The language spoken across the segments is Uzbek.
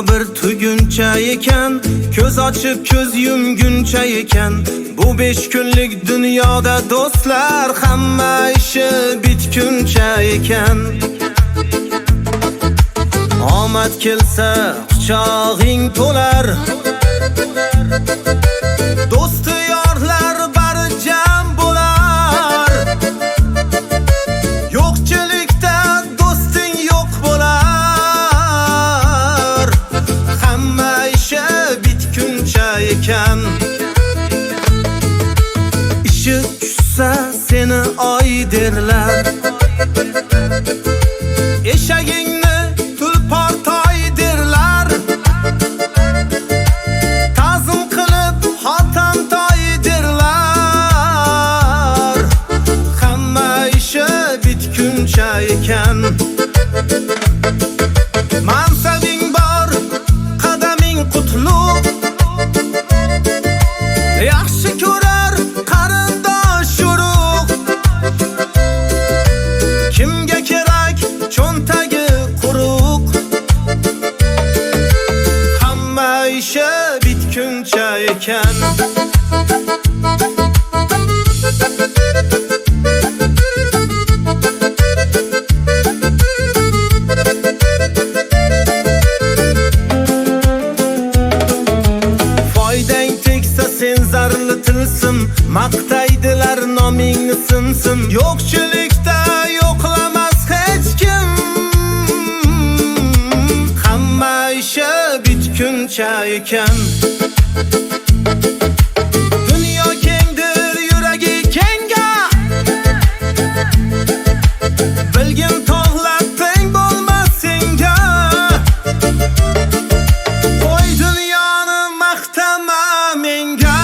bir tuguncha ekan, ko'z ochib ko'z yumguncha ekan. Bu 5 kunlik dunyoda do'stlar hamma ishi bitguncha ekan. Omad kelsa quchog'ing to'lar, do'sti yorlar bari jam bo'lar. Yo'qchilikda do'sting yo'q bo'lar, hamma ishi bitguncha ekan. Ishi tushsa seni oy derlar, eshagingni tulpor toy derlar. Ta'zim qilib xotam toy derlar, hamma ishi bitguncha ekan. Mansabing bor, qadaming qutlug', yaxshi ko'rar qarindosh urug'. Kimga kerak cho'ntagi quruq, hamma ishi bitguncha ekan. Foydang tegsa sen zarli tilsim, maqtaydilar nomingni sinsin. Yo'qchilikda yo'qlamas hech kim, hamma ishi bitguncha ekan. Dunyo kengdir, yuragi kenga, bilgin tog'lar teng bo'lmas senga. Qo'y dunyoni maqtama menga,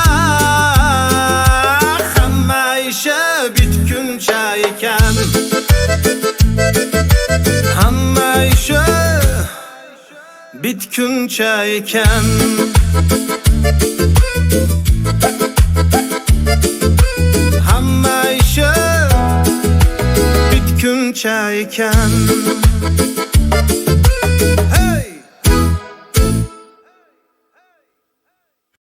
hamma ishi bitguncha ekan. Hamma ishi bitguncha ekan. Hamma ishi bitguncha ekan.